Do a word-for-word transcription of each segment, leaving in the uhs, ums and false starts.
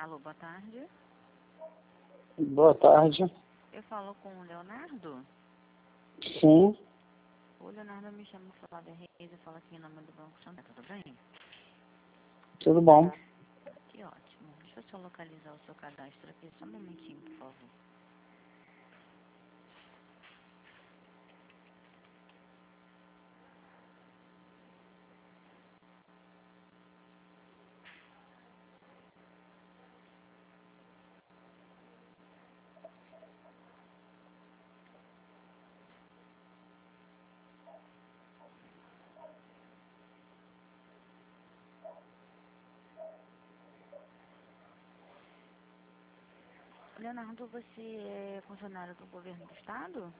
Alô, boa tarde. Boa tarde. Eu falo com o Leonardo? Sim. O Leonardo me chama Flávia Reis, eu falo aqui em nome do Banco Santander, tudo bem? Tudo bom. Que ótimo. Deixa eu só localizar o seu cadastro aqui, só um momentinho, por favor. Leonardo, você é funcionário do governo do estado?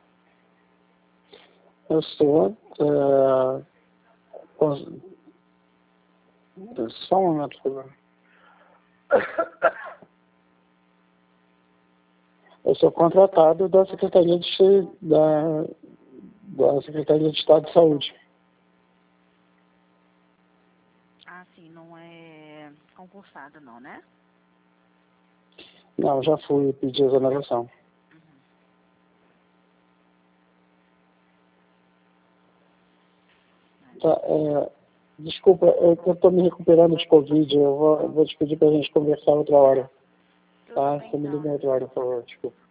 Eu sou. É, cons- Só um momento, por favor. Eu sou contratado da Secretaria de, da, da Secretaria de Estado de Saúde. Ah, sim, não é concursado não, né? Não, já fui pedir exoneração. Uhum. Tá, é, desculpa, eu estou me recuperando de Covid. Eu vou, eu vou te pedir para a gente conversar outra hora. Tudo Tá? bem, Você me então. liga outra hora, por favor. Desculpa.